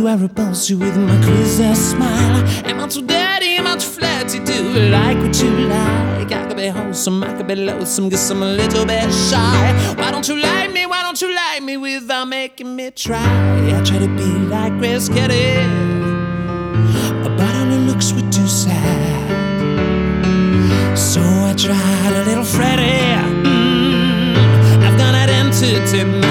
Do I repulse you with my crazy smile? Am I too dirty? Am I too flirty? Do you like what you like? I could be wholesome, I could be loathsome, guess I'm a little bit shy. Why don't you like me? Why don't you like me without making me try? I try to be like Grace Kelly, but all her looks were too sad. So I tried a little Freddie. I've got an entity.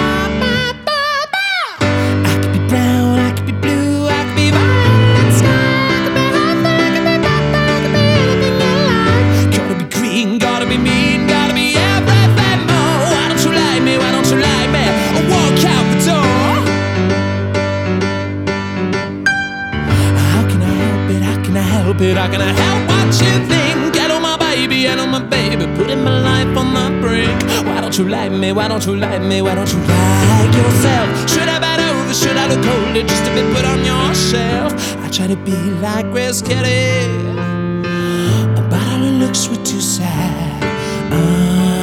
I can help what you think. Get on my baby, get on my baby, putting my life on the brink. Why don't you like me? Why don't you like me? Why don't you like yourself? Should I bend over? Should I look older just to be put on your shelf? I try to be like Grace Kelly, but all her looks were too sad.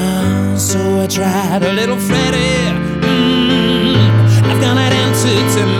So I tried a little Freddie. I've got an answer to